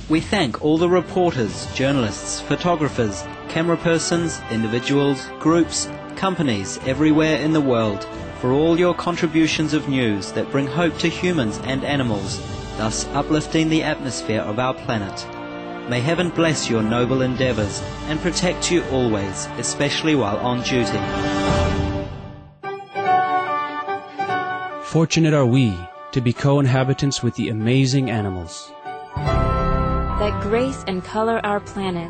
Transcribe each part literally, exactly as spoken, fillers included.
We thank all the reporters, journalists, photographers, camera persons, individuals, groups, companies everywhere in the world for all your contributions of news that bring hope to humans and animals, thus uplifting the atmosphere of our planet. May heaven bless your noble endeavours and protect you always, especially while on duty. Fortunate are we to be co-inhabitants with the amazing animals that grace and color our planet.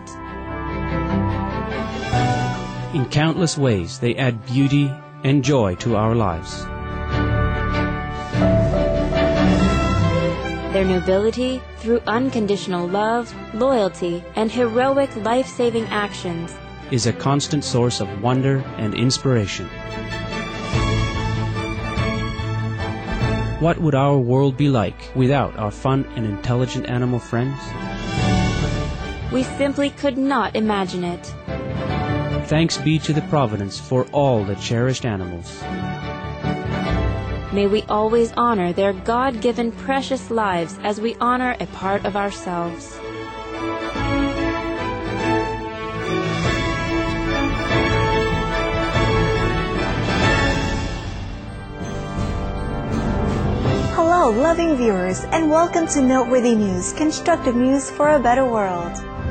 In countless ways, they add beauty and joy to our lives. Their nobility, through unconditional love, loyalty, and heroic life-saving actions, is a constant source of wonder and inspiration. What would our world be like without our fun and intelligent animal friends? We simply could not imagine it. Thanks be to the Providence for all the cherished animals. May we always honor their God-given precious lives as we honor a part of ourselves. Hello, loving viewers, and welcome to Noteworthy News, constructive news for a better world.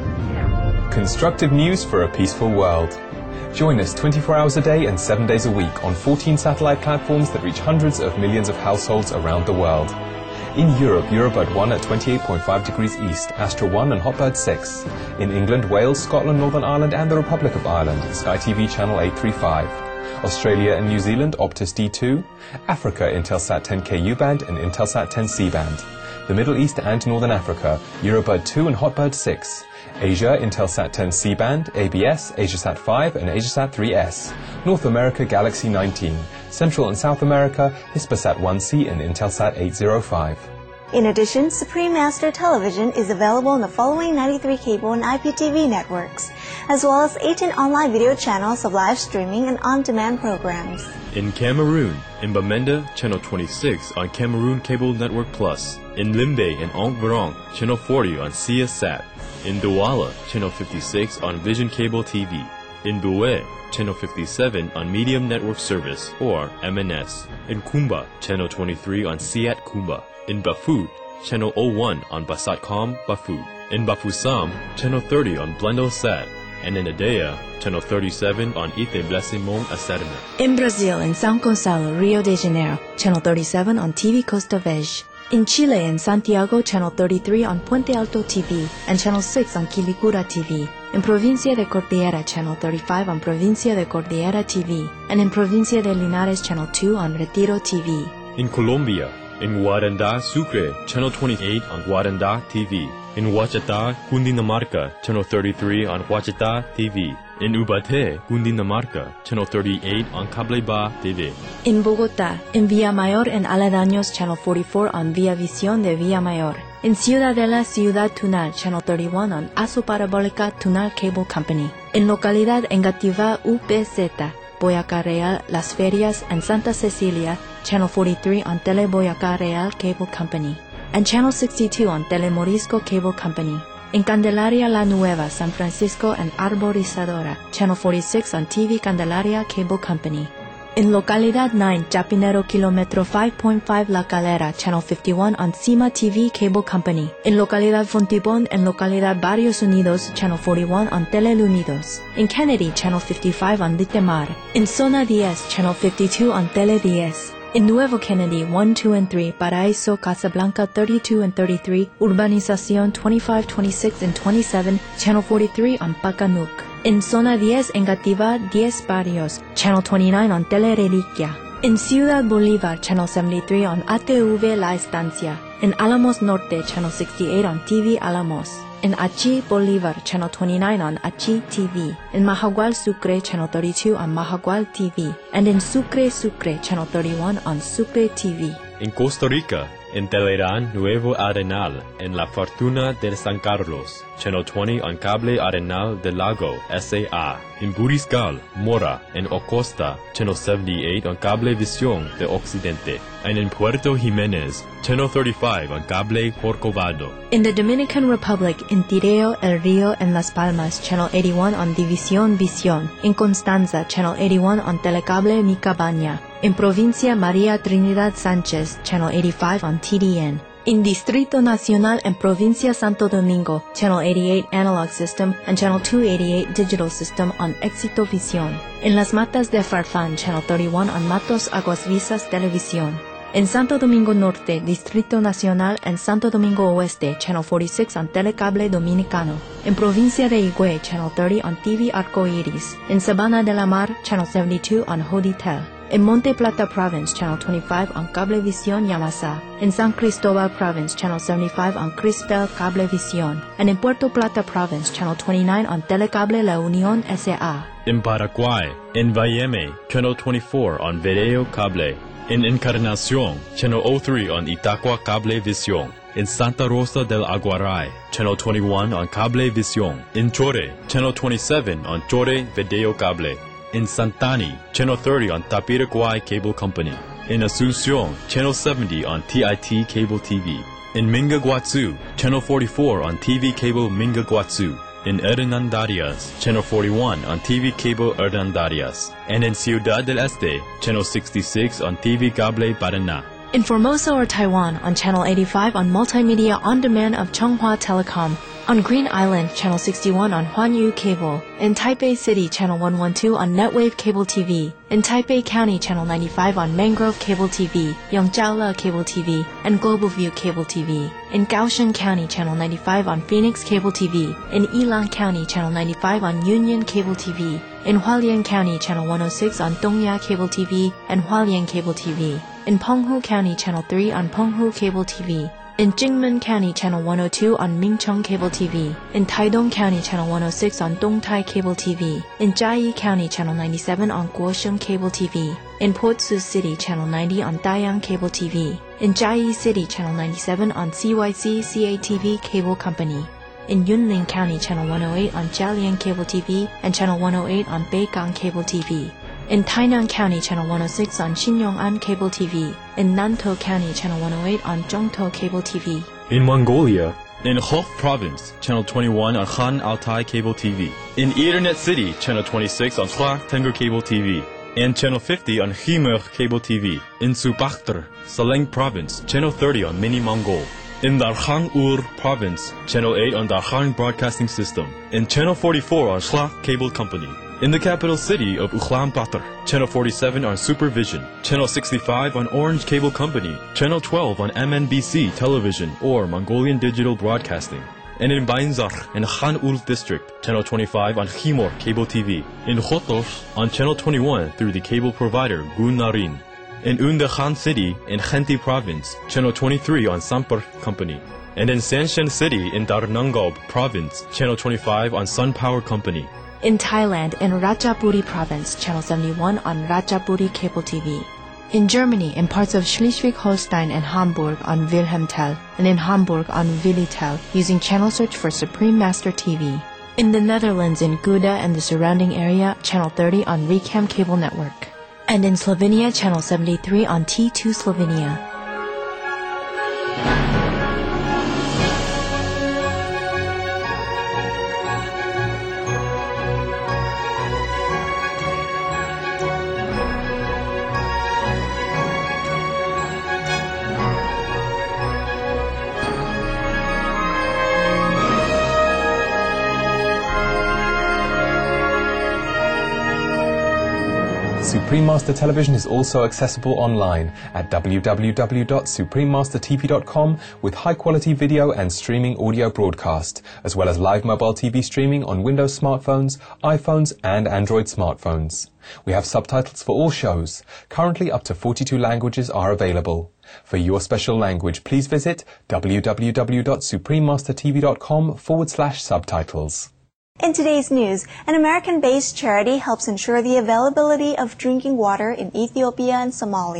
Constructive news for a peaceful world. Join us twenty-four hours a day and seven days a week on fourteen satellite platforms that reach hundreds of millions of households around the world. In Europe, Eurobird one at twenty-eight point five degrees east, Astra one and Hotbird six. In England, Wales, Scotland, Northern Ireland and the Republic of Ireland, Sky T V channel eight thirty-five. Australia and New Zealand, Optus D two. Africa, Intelsat ten K U-band and Intelsat ten C-band. The Middle East and Northern Africa, Eurobird two and Hotbird six. Asia, Intelsat ten C-band, A B S, Asiasat five and Asiasat three S. North America, Galaxy nineteen. Central and South America, Hispasat one C and Intelsat eight oh five. In addition, Supreme Master Television is available on the following ninety-three cable and I P T V networks, as well as eighteen online video channels of live streaming and on-demand programs. In Cameroon, in Bamenda, channel twenty-six on Cameroon Cable Network Plus. In Limbe and Ongverong, channel forty on C S A T. In Douala, channel fifty-six on Vision Cable T V. In Boué, channel fifty-seven on Medium Network Service, or M N S. In Kumba, channel twenty-three on Siat Kumba. In Bafut, channel oh one on Basatcom Bafut. In Bafoussam, channel thirty on Blendosat. And in Adea, channel thirty-seven on Ite Blessimong Academy. In Brazil, in São Gonçalo, Rio de Janeiro, channel thirty-seven on T V Costa Verde. In Chile, in Santiago, channel thirty-three on Puente Alto T V and channel six on Quilicura T V. In Provincia de Cordillera, channel thirty-five on Provincia de Cordillera T V. And in Provincia de Linares, channel two on Retiro T V. In Colombia, in Guaranda, Sucre, channel twenty-eight on Guaranda T V. In Huachata, Cundinamarca, channel thirty-three on Huachata T V. In Ubaté, Cundinamarca, channel thirty-eight on Cableba T V. In Bogotá, in Villamayor and Aledaños, channel forty-four on Via Visión de Villamayor. In Ciudadela, Ciudad Tunal, channel thirty-one on Aso Parabólica Tunal Cable Company. In Localidad Engativá U P Z, Boyacá Real, Las Ferias, and Santa Cecilia, channel forty-three on Tele Boyacá Real Cable Company. And channel sixty-two on Telemorisco Cable Company. In Candelaria La Nueva, San Francisco and Arborizadora, channel forty-six on T V Candelaria Cable Company. In Localidad nine, Chapinero Kilometro five point five La Calera, channel fifty-one on Cima T V Cable Company. In Localidad Fontibón and Localidad Barrios Unidos, channel forty-one on Telelunidos. In Kennedy, channel fifty-five on Litemar. In Zona ten, channel fifty-two on Tele ten. In Nuevo Kennedy, one, two, and three, Paraíso, Casablanca, thirty-two and thirty-three, Urbanización twenty-five, twenty-six, and twenty-seven, channel forty-three on Pacanuc. In Zona ten, Engativá, ten Barrios, channel twenty-nine on Telereliquia. In Ciudad Bolívar, channel seventy-three on A T V La Estancia. In Alamos Norte, channel sixty-eight on T V Alamos. In Achi Bolívar, channel twenty-nine on Achi T V. In Mahagual Sucre, channel thirty-two on Mahagual T V. And in Sucre Sucre, channel thirty-one on Sucre T V. In Costa Rica, in Teleran Nuevo Arenal, en La Fortuna de San Carlos, Channel twenty on Cable Arenal de Lago, S A A. In Buriscal, Mora, en Ocosta, Channel seventy-eight on Cable Visión de Occidente. And in Puerto Jiménez, Channel thirty-five on Cable Corcovado. In the Dominican Republic, in Tireo, El Rio, and Las Palmas, Channel eighty-one on División Visión. In Constanza, Channel eighty-one on Telecable Mi Cabaña. In Provincia María Trinidad Sánchez, Channel eighty-five on T D N. In Distrito Nacional and Provincia Santo Domingo, Channel eighty-eight Analog System and Channel two eighty-eight Digital System on Éxito Visión. In Las Matas de Farfán, Channel thirty-one on Matos Aguas Visas Televisión. In Santo Domingo Norte, Distrito Nacional and Santo Domingo Oeste, Channel forty-six on Telecable Dominicano. In Provincia de Higüey, Channel thirty on T V Arcoiris. In Sabana de la Mar, Channel seventy-two on Hoditel. In Monte Plata Province, Channel twenty-five on Cablevisión Yamasa. In San Cristobal Province, Channel seventy-five on Crispel Cablevisión. And in Puerto Plata Province, Channel twenty-nine on Telecable La Unión S A. In Paraguay, in Valleme, Channel twenty-four on Video Cable. In Encarnación, Channel oh three on Itacua Cablevisión. In Santa Rosa del Aguaray, Channel twenty-one on Cablevisión. In Chore, Channel twenty-seven on Chore Video Cable. In Santani, Channel thirty on Tapiraguay Cable Company. In Asunción, Channel seventy on T I T Cable T V. In Mingaguazú, Channel forty-four on T V Cable Mingaguazú. In Hernandarias, Channel forty-one on T V Cable Hernandarias. And in Ciudad del Este, Channel sixty-six on T V Cable Paraná. In Formosa or Taiwan, on Channel eighty-five on Multimedia On Demand of Chunghwa Telecom. On Green Island, Channel sixty-one on Huanyu Cable. In Taipei City, Channel one twelve on Netwave Cable T V. In Taipei County, Channel ninety-five on Mangrove Cable T V, Yangjiaola Cable T V, and Global View Cable T V. In Kaohsiung County, Channel ninety-five on Phoenix Cable T V. In Yilan County, Channel ninety-five on Union Cable T V. In Hualien County, Channel one oh six on Dongya Cable T V and Hualien Cable T V. In Penghu County, Channel three on Penghu Cable T V. In Jingmen County, Channel one oh two on Mincheng Cable T V. In Taidong County, Channel one oh six on Dongtai Cable T V. In Jiayi County, Channel ninety-seven on Guosheng Cable T V. In Port-Sus City, Channel ninety on Dayang Cable T V. In Jiayi City, Channel ninety-seven on C Y C C A T V Cable Company. In Yunlin County, Channel one oh eight on Jialian Cable T V and Channel one oh eight on Beigang Cable T V. In Tainan County, Channel one oh six on Xinyong'an Cable T V. In Nantou County, Channel one oh eight on Zhongtou Cable T V. In Mongolia, in Hof Province, Channel twenty-one on Han Altai Cable T V. In Ethernet City, Channel twenty-six on Hua Tengger Cable T V. And Channel fifty on Himer Cable T V. In Subakhtar, Saleng Province, Channel thirty on Mini Mongol. In Darkhan-Ur Province, Channel eight on Darkhan Broadcasting System. In Channel forty-four on Shla Cable Company. In the capital city of Ulaanbaatar, Channel forty-seven on Supervision, Channel sixty-five on Orange Cable Company, Channel twelve on M N B C Television or Mongolian Digital Broadcasting. And in Bainzar and Khan-Ul District, Channel twenty-five on Khimor Cable T V. In Khotos on Channel twenty-one through the cable provider Gunarin. In Unda Khan City in Khenti Province, Channel twenty-three on Sampar Company. And in Sanshan City in Darnangob Province, Channel twenty-five on Sun Power Company. In Thailand, in Ratchaburi Province, Channel seventy-one on Ratchaburi Cable T V. In Germany, in parts of Schleswig-Holstein and Hamburg on Wilhelmtel, and in Hamburg on Willitel, using channel search for Supreme Master T V. In the Netherlands, in Gouda and the surrounding area, Channel thirty on Recam Cable Network. And in Slovenia, Channel seventy-three on T two Slovenia. Supreme Master Television is also accessible online at w w w dot supreme master t v dot com with high-quality video and streaming audio broadcast, as well as live mobile T V streaming on Windows smartphones, iPhones and Android smartphones. We have subtitles for all shows. Currently up to forty-two languages are available. For your special language, please visit w w w dot supreme master t v dot com forward slash subtitles. In today's news, an American-based charity helps ensure the availability of drinking water in Ethiopia and Somalia.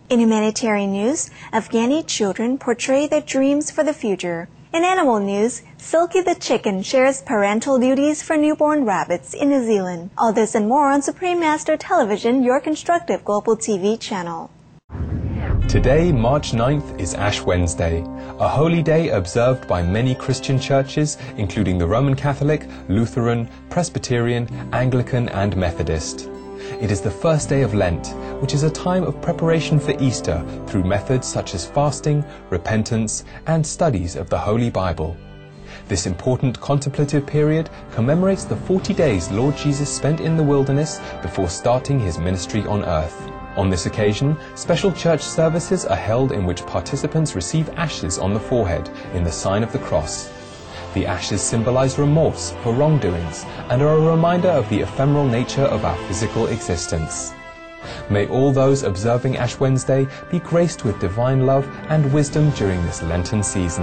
In humanitarian news, Afghani children portray their dreams for the future. In animal news, Silky the chicken shares parental duties for newborn rabbits in New Zealand. All this and more on Supreme Master Television, your constructive global T V channel. Today, March ninth, is Ash Wednesday, a holy day observed by many Christian churches, including the Roman Catholic, Lutheran, Presbyterian, Anglican and Methodist. It is the first day of Lent, which is a time of preparation for Easter through methods such as fasting, repentance, and studies of the Holy Bible. This important contemplative period commemorates the forty days Lord Jesus spent in the wilderness before starting his ministry on earth. On this occasion, special church services are held in which participants receive ashes on the forehead in the sign of the cross. The ashes symbolize remorse for wrongdoings and are a reminder of the ephemeral nature of our physical existence. May all those observing Ash Wednesday be graced with divine love and wisdom during this Lenten season.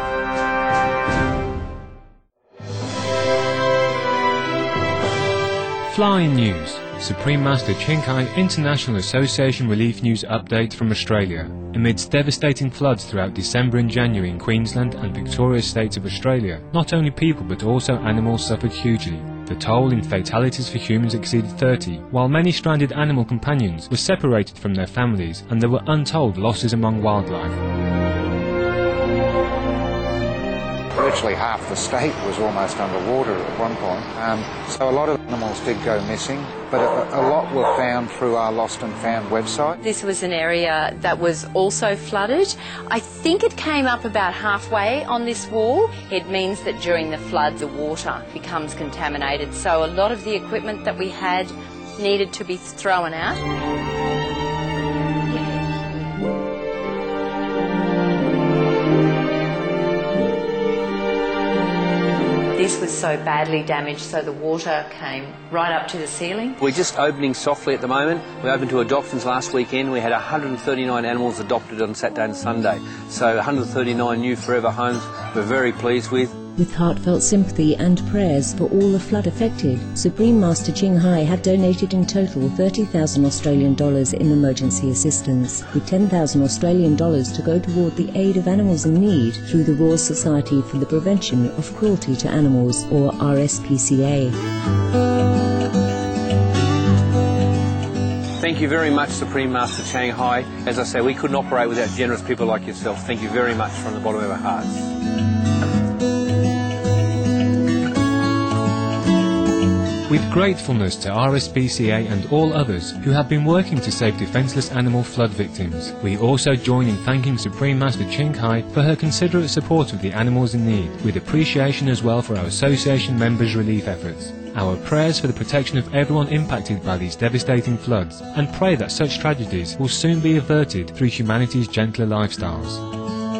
Flying News. Supreme Master Ching Hai International Association Relief News update from Australia. Amidst devastating floods throughout December and January in Queensland and Victoria states of Australia, not only people but also animals suffered hugely. The toll in fatalities for humans exceeded thirty, while many stranded animal companions were separated from their families and there were untold losses among wildlife. Virtually half the state was almost underwater at one point, um, so a lot of animals did go missing, but a, a lot were found through our Lost and Found website. This was an area that was also flooded. I think it came up about halfway on this wall. It means that during the flood the water becomes contaminated, so a lot of the equipment that we had needed to be thrown out. This was so badly damaged, so the water came right up to the ceiling. We're just opening softly at the moment. We opened to adoptions last weekend. We had one hundred thirty-nine animals adopted on Saturday and Sunday. So one hundred thirty-nine new forever homes we're very pleased with. With heartfelt sympathy and prayers for all the flood affected, Supreme Master Ching Hai had donated in total thirty thousand Australian dollars in emergency assistance, with ten thousand Australian dollars to go toward the aid of animals in need through the Royal Society for the Prevention of Cruelty to Animals, or R S P C A. Thank you very much, Supreme Master Ching Hai. As I say, we couldn't operate without generous people like yourself. Thank you very much from the bottom of our hearts. With gratefulness to R S P C A and all others who have been working to save defenceless animal flood victims, we also join in thanking Supreme Master Ching Hai for her considerate support of the animals in need, with appreciation as well for our association members' relief efforts. Our prayers for the protection of everyone impacted by these devastating floods, and pray that such tragedies will soon be averted through humanity's gentler lifestyles.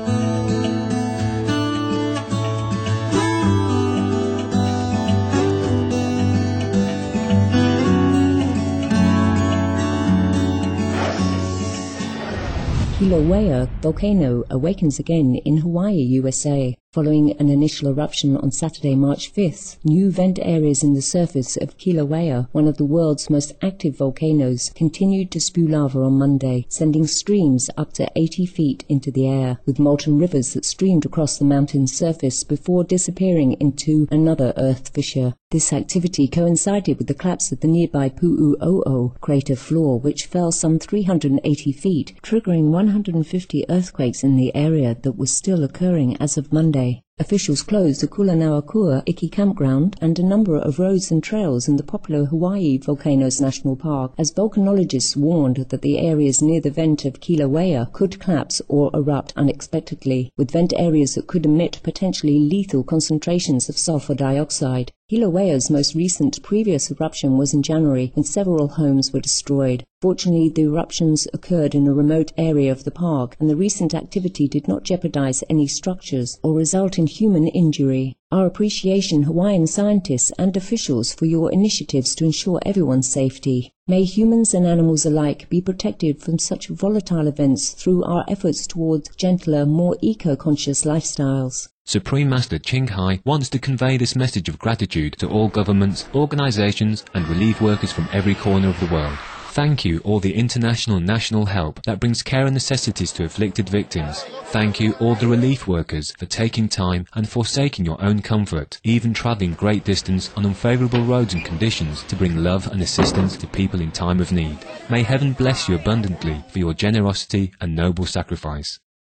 Kilauea volcano awakens again in Hawaii, U S A. Following an initial eruption on Saturday, March fifth, new vent areas in the surface of Kilauea, one of the world's most active volcanoes, continued to spew lava on Monday, sending streams up to eighty feet into the air, with molten rivers that streamed across the mountain's surface before disappearing into another earth fissure. This activity coincided with the collapse of the nearby Pu'u'o'o crater floor, which fell some three hundred eighty feet, triggering one hundred fifty earthquakes in the area that was still occurring as of Monday. Officials closed the Kulanauakua Iki campground and a number of roads and trails in the popular Hawaii Volcanoes National Park, as volcanologists warned that the areas near the vent of Kilauea could collapse or erupt unexpectedly, with vent areas that could emit potentially lethal concentrations of sulfur dioxide. Kilauea's most recent previous eruption was in January, when several homes were destroyed. Fortunately, the eruptions occurred in a remote area of the park, and the recent activity did not jeopardize any structures or result in human injury. Our appreciation, Hawaiian scientists and officials, for your initiatives to ensure everyone's safety. May humans and animals alike be protected from such volatile events through our efforts towards gentler, more eco-conscious lifestyles. Supreme Master Ching Hai wants to convey this message of gratitude to all governments, organizations and relief workers from every corner of the world. Thank you all the international and national help that brings care and necessities to afflicted victims. Thank you all the relief workers for taking time and forsaking your own comfort, even travelling great distance on unfavourable roads and conditions to bring love and assistance to people in time of need. May heaven bless you abundantly for your generosity and noble sacrifice.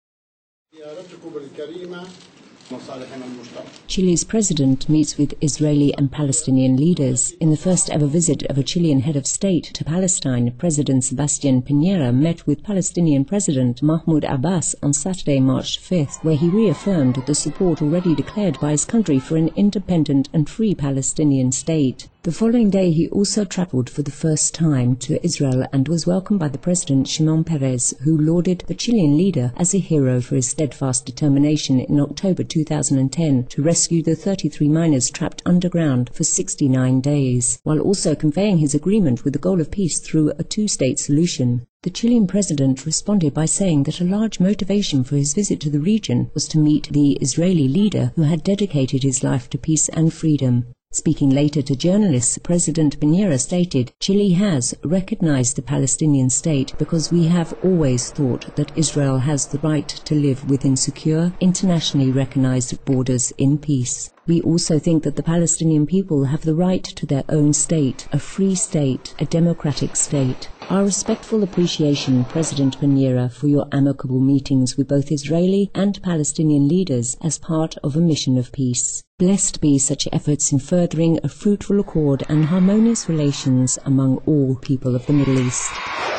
Chile's president meets with Israeli and Palestinian leaders. In the first ever visit of a Chilean head of state to Palestine, President Sebastián Piñera met with Palestinian President Mahmoud Abbas on Saturday, March fifth, where he reaffirmed the support already declared by his country for an independent and free Palestinian state. The following day he also travelled for the first time to Israel and was welcomed by the President Shimon Peres, who lauded the Chilean leader as a hero for his steadfast determination in October two thousand ten to rescue the thirty-three miners trapped underground for sixty-nine days, while also conveying his agreement with the goal of peace through a two-state solution. The Chilean president responded by saying that a large motivation for his visit to the region was to meet the Israeli leader who had dedicated his life to peace and freedom. Speaking later to journalists, President Piñera stated, "Chile has recognized the Palestinian state because we have always thought that Israel has the right to live within secure, internationally recognized borders in peace. We also think that the Palestinian people have the right to their own state, a free state, a democratic state. Our respectful appreciation, President Piñera, for your amicable meetings with both Israeli and Palestinian leaders as part of a mission of peace. Blessed be such efforts in furthering a fruitful accord and harmonious relations among all people of the Middle East."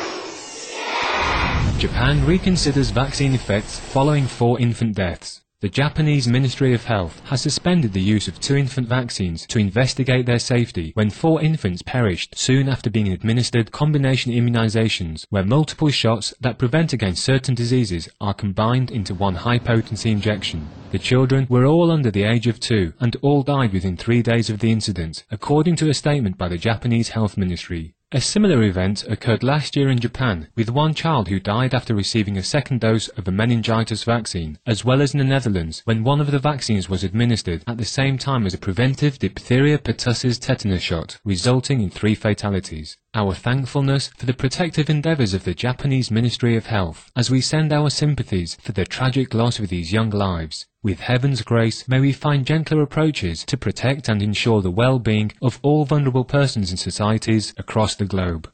Japan reconsiders vaccine effects following four infant deaths. The Japanese Ministry of Health has suspended the use of two infant vaccines to investigate their safety when four infants perished soon after being administered combination immunizations, where multiple shots that prevent against certain diseases are combined into one high-potency injection. The children were all under the age of two and all died within three days of the incident, according to a statement by the Japanese Health Ministry. A similar event occurred last year in Japan, with one child who died after receiving a second dose of a meningitis vaccine, as well as in the Netherlands, when one of the vaccines was administered at the same time as a preventive diphtheria pertussis tetanus shot, resulting in three fatalities. Our thankfulness for the protective endeavours of the Japanese Ministry of Health, as we send our sympathies for the tragic loss of these young lives. With heaven's grace, may we find gentler approaches to protect and ensure the well-being of all vulnerable persons in societies across the globe.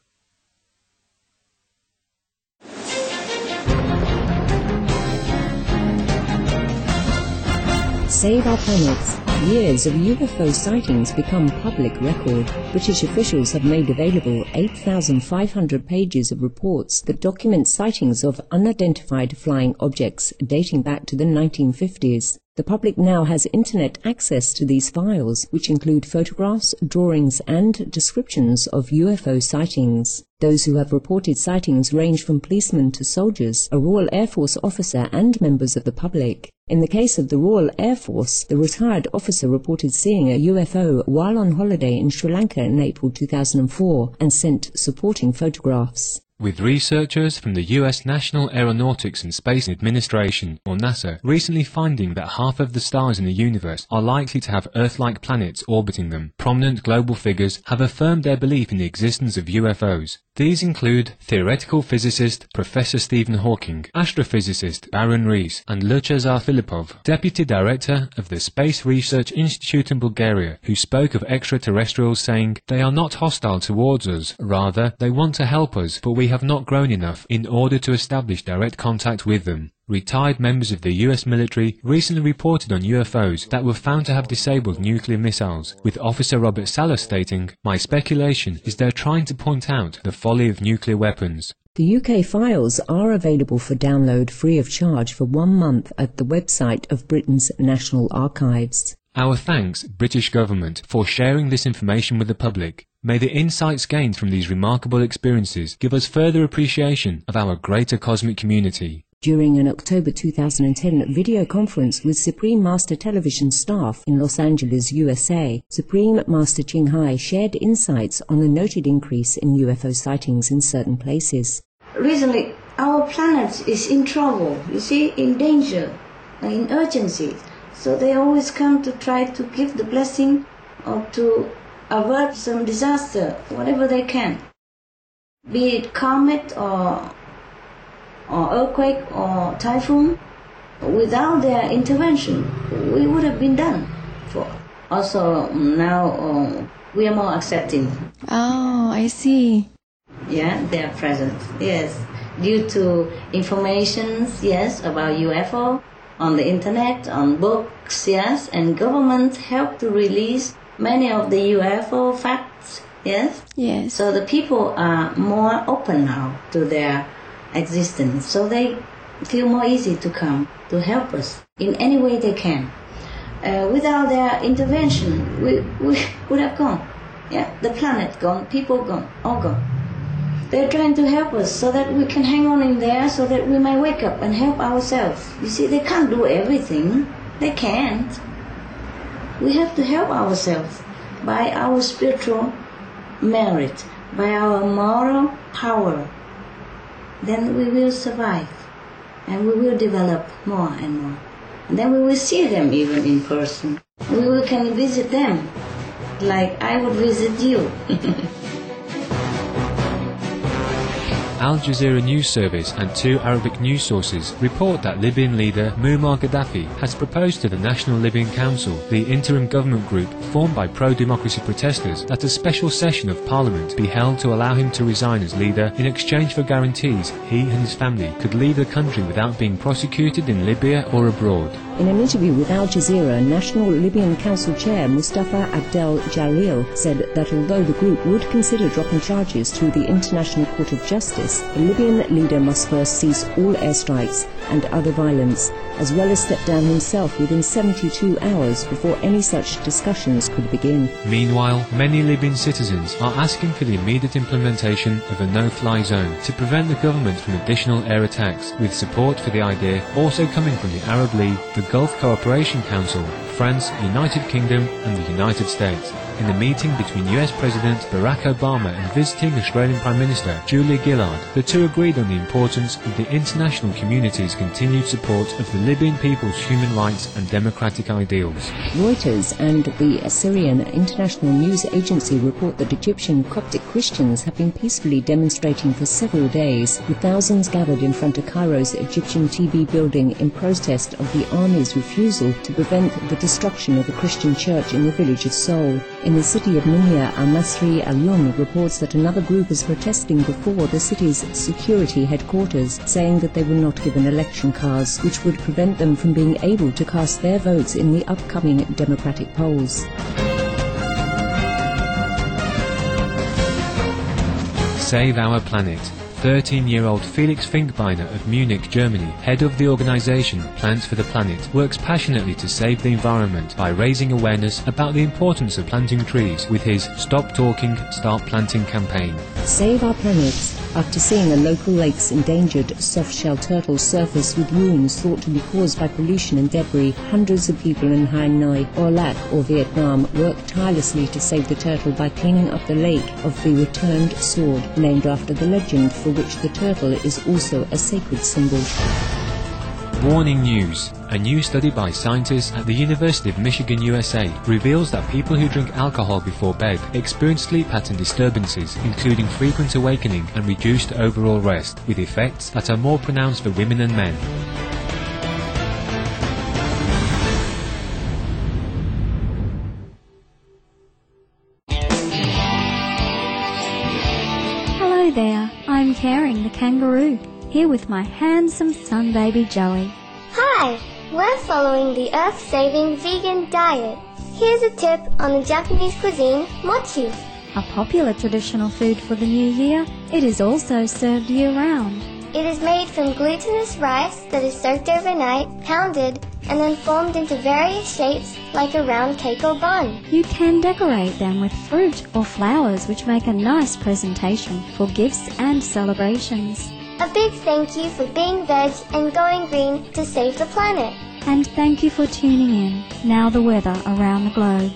Save our planet. Years of U F O sightings become public record. British officials have made available eight thousand five hundred pages of reports that document sightings of unidentified flying objects dating back to the nineteen fifties. The public now has internet access to these files, which include photographs, drawings, and descriptions of U F O sightings. Those who have reported sightings range from policemen to soldiers, a Royal Air Force officer, and members of the public. In the case of the Royal Air Force, the retired officer reported seeing a U F O while on holiday in Sri Lanka in April two thousand four and sent supporting photographs. With researchers from the U S National Aeronautics and Space Administration, or NASA, recently finding that half of the stars in the universe are likely to have Earth-like planets orbiting them, prominent global figures have affirmed their belief in the existence of U F Os. These include theoretical physicist Professor Stephen Hawking, astrophysicist Baron Rees, and Luchezar Filipov, Deputy Director of the Space Research Institute in Bulgaria, who spoke of extraterrestrials saying, "They are not hostile towards us, rather, they want to help us, but we have not grown enough in order to establish direct contact with them." Retired members of the U S military recently reported on U F Os that were found to have disabled nuclear missiles, with Officer Robert Salah stating, "My speculation is they're trying to point out the folly of nuclear weapons." The U K files are available for download free of charge for one month at the website of Britain's National Archives. Our thanks, British Government, for sharing this information with the public. May the insights gained from these remarkable experiences give us further appreciation of our greater cosmic community. During an October two thousand ten video conference with Supreme Master Television staff in Los Angeles, U S A, Supreme Master Ching Hai shared insights on the noted increase in U F O sightings in certain places. Recently, our planet is in trouble, you see, in danger, in urgency. So they always come to try to give the blessing or to avert some disaster, whatever they can. be it comet or, or earthquake or typhoon. Without their intervention, we would have been done. For also now uh, we are more accepting. Oh, I see. Yeah, they are present. Yes, due to informations, yes, about U F O on the internet, on books, yes, and government help to release many of the U F O facts. Yes. Yes. So the people are more open now to their existence. So they feel more easy to come to help us in any way they can. Uh, without their intervention, we, we would have gone. Yeah, the planet gone, people gone, all gone. They're trying to help us so that we can hang on in there, so that we may wake up and help ourselves. You see, they can't do everything. They can't. We have to help ourselves by our spiritual merit, by our moral power. Then we will survive. And we will develop more and more. And then we will see them even in person. We will can visit them like I would visit you. Al Jazeera News Service and two Arabic news sources report that Libyan leader Muammar Gaddafi has proposed to the National Libyan Council, the interim government group formed by pro-democracy protesters, that a special session of parliament be held to allow him to resign as leader in exchange for guarantees he and his family could leave the country without being prosecuted in Libya or abroad. In an interview with Al Jazeera, National Libyan Council Chair Mustafa Abdel Jalil said that although the group would consider dropping charges through the International Court of Justice, the Libyan leader must first cease all airstrikes and other violence, as well as step down himself within seventy-two hours before any such discussions could begin. Meanwhile, many Libyan citizens are asking for the immediate implementation of a no-fly zone to prevent the government from additional air attacks, with support for the idea also coming from the Arab League, the Gulf Cooperation Council, France, United Kingdom and the United States. In a meeting between U S President Barack Obama and visiting Australian Prime Minister Julia Gillard, the two agreed on the importance of the international community's continued support of the Libyan people's human rights and democratic ideals. Reuters and the Assyrian International News Agency report that Egyptian Coptic Christians have been peacefully demonstrating for several days, with thousands gathered in front of Cairo's Egyptian T V building in protest of the army's refusal to prevent the destruction of a Christian church in the village of Seoul. In the city of Munya, Al-Masri Al-Lum reports that another group is protesting before the city's security headquarters, saying that they will not give an election cards, which would prevent them from being able to cast their votes in the upcoming democratic polls. Save Our Planet. thirteen-year-old Felix Finkbeiner of Munich, Germany, head of the organisation Plants for the Planet, works passionately to save the environment by raising awareness about the importance of planting trees with his Stop Talking, Start Planting campaign. Save Our Planet. After seeing a local lake's endangered soft-shell turtle surface with wounds thought to be caused by pollution and debris, hundreds of people in Hang Noi, or Lac, or Vietnam, worked tirelessly to save the turtle by cleaning up the lake of the returned sword, named after the legend for which the turtle is also a sacred symbol. Warning news. A new study by scientists at the University of Michigan, U S A, reveals that people who drink alcohol before bed experience sleep pattern disturbances, including frequent awakening and reduced overall rest, with effects that are more pronounced for women and men. Hello there, I'm Caring the kangaroo, here with my handsome son baby Joey. Hi, we're following the earth-saving vegan diet. Here's a tip on the Japanese cuisine, mochi. A popular traditional food for the new year, it is also served year-round. It is made from glutinous rice that is soaked overnight, pounded, and then formed into various shapes like a round cake or bun. You can decorate them with fruit or flowers, which make a nice presentation for gifts and celebrations. A big thank you for being veg and going green to save the planet. And thank you for tuning in. Now the weather around the globe.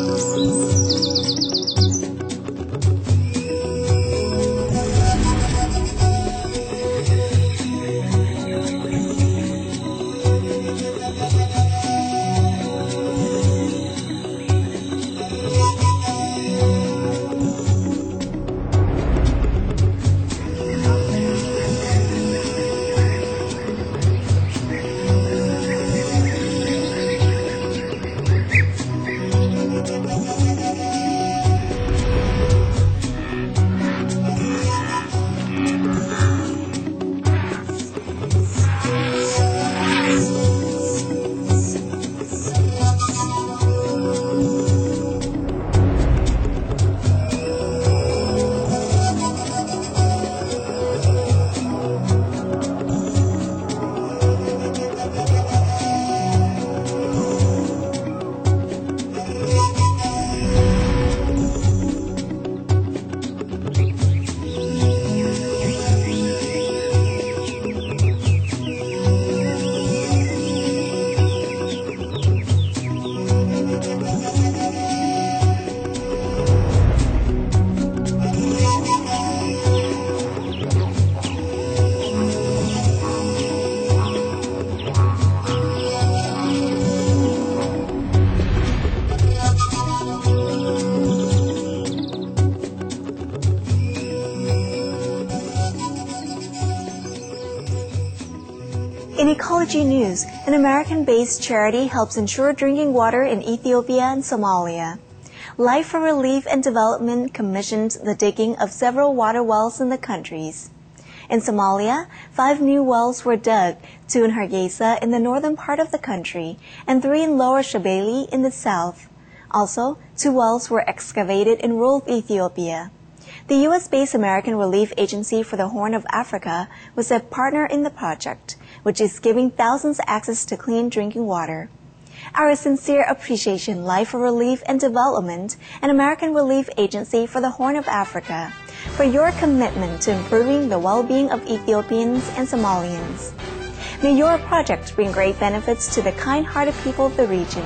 In ecology news, an American-based charity helps ensure drinking water in Ethiopia and Somalia. Life for Relief and Development commissioned the digging of several water wells in the countries. In Somalia, five new wells were dug, two in Hargeisa in the northern part of the country, and three in Lower Shabelle in the south. Also, two wells were excavated in rural Ethiopia. The U S-based American Relief Agency for the Horn of Africa was a partner in the project, which is giving thousands access to clean drinking water. Our sincere appreciation lies for Relief and Development and American Relief Agency for the Horn of Africa for your commitment to improving the well-being of Ethiopians and Somalians. May your project bring great benefits to the kind-hearted people of the region.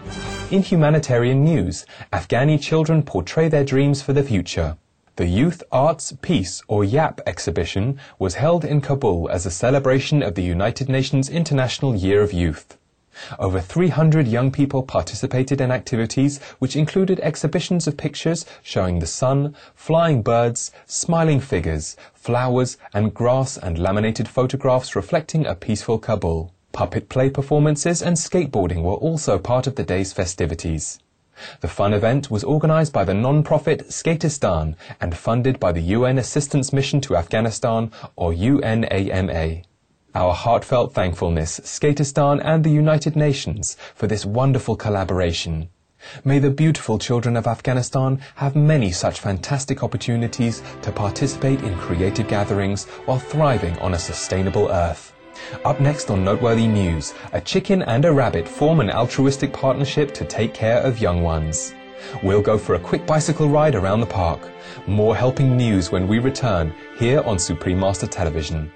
In humanitarian news, Afghani children portray their dreams for the future. The Youth Arts, Peace, or YAP exhibition was held in Kabul as a celebration of the United Nations International Year of Youth. Over three hundred young people participated in activities which included exhibitions of pictures showing the sun, flying birds, smiling figures, flowers and grass, and laminated photographs reflecting a peaceful Kabul. Puppet play performances and skateboarding were also part of the day's festivities. The fun event was organized by the non-profit Skateistan and funded by the U N Assistance Mission to Afghanistan, or U N A M A. Our heartfelt thankfulness, Skateistan and the United Nations, for this wonderful collaboration. May the beautiful children of Afghanistan have many such fantastic opportunities to participate in creative gatherings while thriving on a sustainable earth. Up next on Noteworthy News, a chicken and a rabbit form an altruistic partnership to take care of young ones. We'll go for a quick bicycle ride around the park. More helping news when we return here on Supreme Master Television.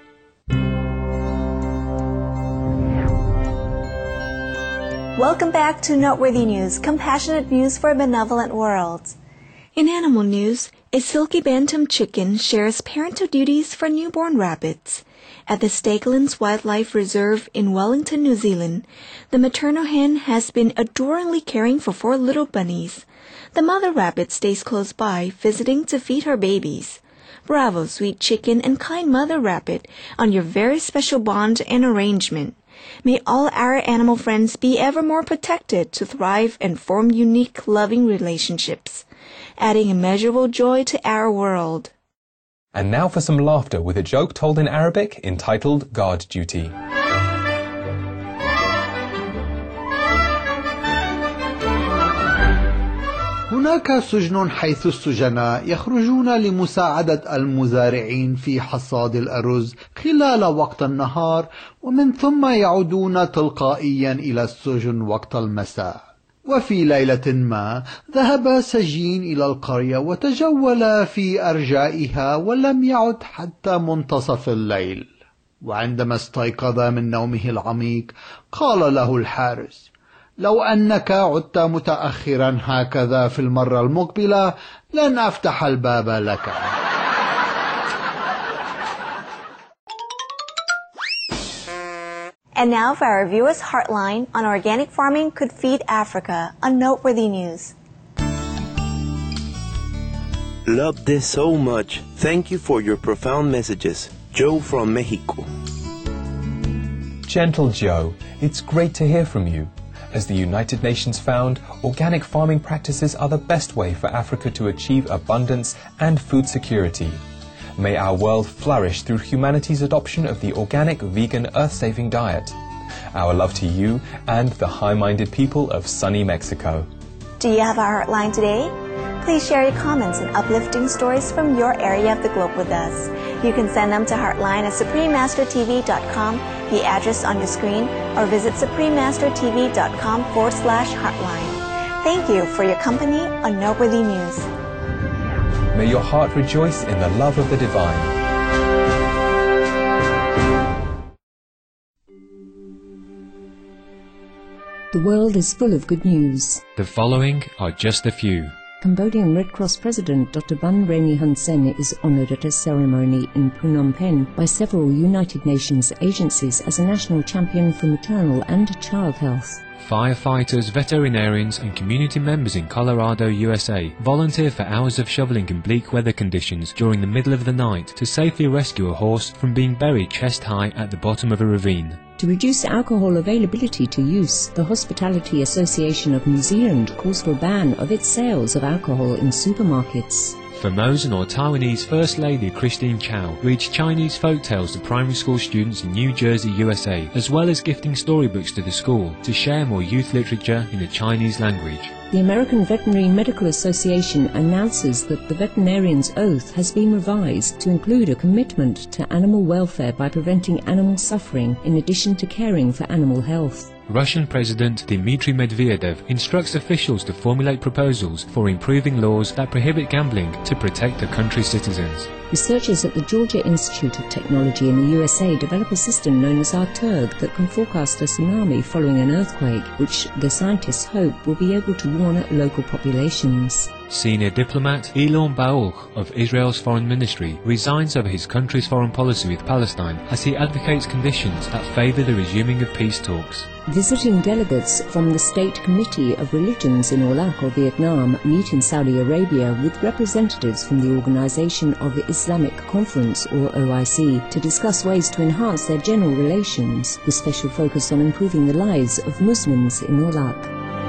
Welcome back to Noteworthy News, compassionate news for a benevolent world. In animal news, a silky bantam chicken shares parental duties for newborn rabbits. At the Stakelands Wildlife Reserve in Wellington, New Zealand, the maternal hen has been adoringly caring for four little bunnies. The mother rabbit stays close by, visiting to feed her babies. Bravo, sweet chicken and kind mother rabbit, on your very special bond and arrangement. May all our animal friends be ever more protected to thrive and form unique, loving relationships, adding immeasurable joy to our world. And now for some laughter with a joke told in Arabic entitled Guard Duty. هناك سجن حيث السجناء يخرجون لمساعدة المزارعين في حصاد الأرز خلال وقت النهار، ومن ثم يعودون تلقائيا إلى السجن وقت المساء. وفي ليلة ما ذهب سجين إلى القرية وتجول في أرجائها ولم يعد حتى منتصف الليل. وعندما استيقظ من نومه العميق قال له الحارس: لو أنك عدت متأخرا هكذا في المرة المقبلة لن أفتح الباب لك. And now for our viewers' Heartline on organic farming could feed Africa, a noteworthy news. Love this so much. Thank you for your profound messages. Joe from Mexico. Gentle Joe, it's great to hear from you. As the United Nations found, organic farming practices are the best way for Africa to achieve abundance and food security. May our world flourish through humanity's adoption of the organic, vegan, earth-saving diet. Our love to you and the high-minded people of sunny Mexico. Do you have a Heartline today? Please share your comments and uplifting stories from your area of the globe with us. You can send them to heartline at supreme master t v dot com, the address on your screen, or visit supreme master t v dot com forward slash heartline. Thank you for your company on Noteworthy News. May your heart rejoice in the love of the divine. The world is full of good news. The following are just a few. Cambodian Red Cross President Doctor Ban Reni Hun Sen is honoured at a ceremony in Phnom Penh by several United Nations agencies as a national champion for maternal and child health. Firefighters, veterinarians and community members in Colorado, U S A volunteer for hours of shoveling in bleak weather conditions during the middle of the night to safely rescue a horse from being buried chest high at the bottom of a ravine. To reduce alcohol availability to use, the Hospitality Association of New Zealand calls for a ban of its sales of alcohol in supermarkets. Formosan or Taiwanese First Lady Christine Chow reads Chinese folktales to primary school students in New Jersey, U S A, as well as gifting storybooks to the school to share more youth literature in the Chinese language. The American Veterinary Medical Association announces that the veterinarian's oath has been revised to include a commitment to animal welfare by preventing animal suffering in addition to caring for animal health. Russian President Dmitry Medvedev instructs officials to formulate proposals for improving laws that prohibit gambling to protect the country's citizens. Researchers at the Georgia Institute of Technology in the U S A develop a system known as Arturg that can forecast a tsunami following an earthquake, which the scientists hope will be able to warn local populations. Senior diplomat Elon Baruch of Israel's foreign ministry resigns over his country's foreign policy with Palestine as he advocates conditions that favour the resuming of peace talks. Visiting delegates from the State Committee of Religions in Olac or Vietnam meet in Saudi Arabia with representatives from the Organization of the Islamic Conference or O I C to discuss ways to enhance their general relations, with special focus on improving the lives of Muslims in Olac.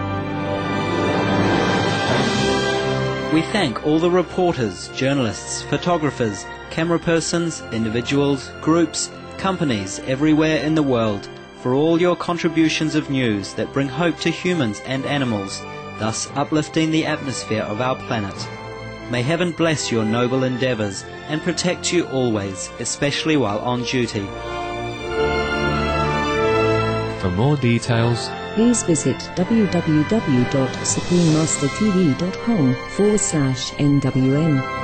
We thank all the reporters, journalists, photographers, camera persons, individuals, groups, companies everywhere in the world for all your contributions of news that bring hope to humans and animals, thus uplifting the atmosphere of our planet. May heaven bless your noble endeavours and protect you always, especially while on duty. For more details, please visit w w w dot supreme master t v dot com forward slash N W N.